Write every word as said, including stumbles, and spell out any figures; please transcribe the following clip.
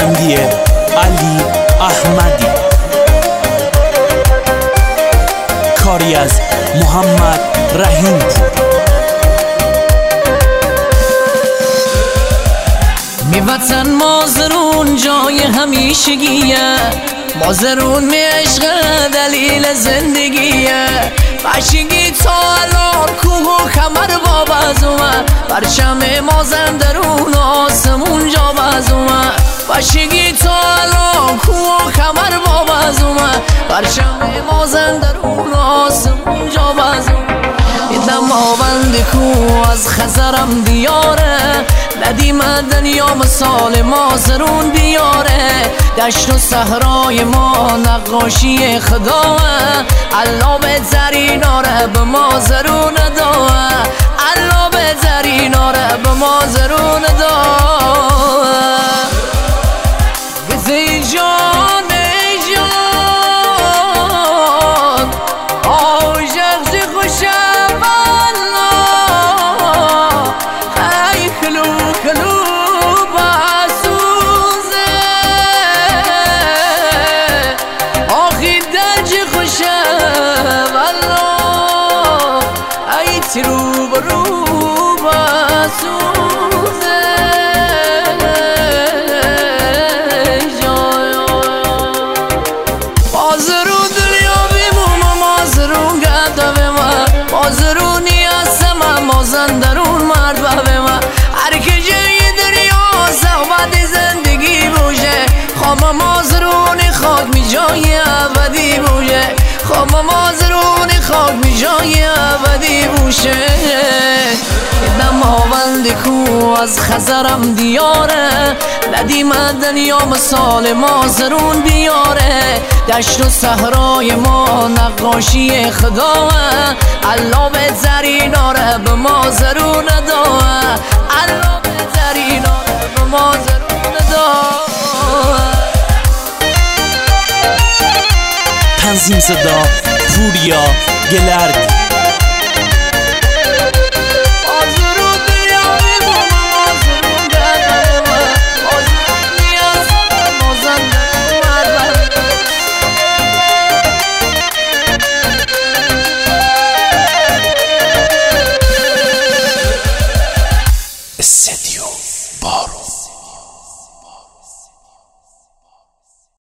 بندی علی احمدی، کاری از محمد رحیم پور. می وطن مازرون جای همیشگیه، مازرون می عشق دلیل زندگیه. بچگی تا الان کوه و کمر باب از اومد، پرچم مازندرون آسمون جا باز اومد. بچگی تا الان کوه و کمر باب از اومد، پرچم مازندرون آسمون جا باز اومد. دیدم آوند کوه از خزرم دیاره، ندیم دنیا مثال مازرون بیاره. دشت و صحرای ما نقاشی خداه، الله بهترین آره به مازرون داه، الله بهترین آره به مازرون داه. گزی جان ای جان آجغزی خوشم والله، ای کلو کلو باسوزه آخی درجی خوشم والله، ای ترو برو باسوزه. مازرون دنیا بیموم مازرون گرده به من، مازرونی هستم مازندرون مرد به من. هر که جای دنیا صحبت زندگی بوشه، خوام مازرونی خاک می جای ابدی بوشه، خوام مازرونی خاک می جای ابدی بوشه. دم آوند کو از خزرم دیاره، ندیم دنیا مثال مازرون بیاره. دشت و صحرای ما نقاشی خداه، الله بهترین آره به مازرون داه، الله بهترین آره به مازرون داه. تنظیم صدا پوریا گلرد.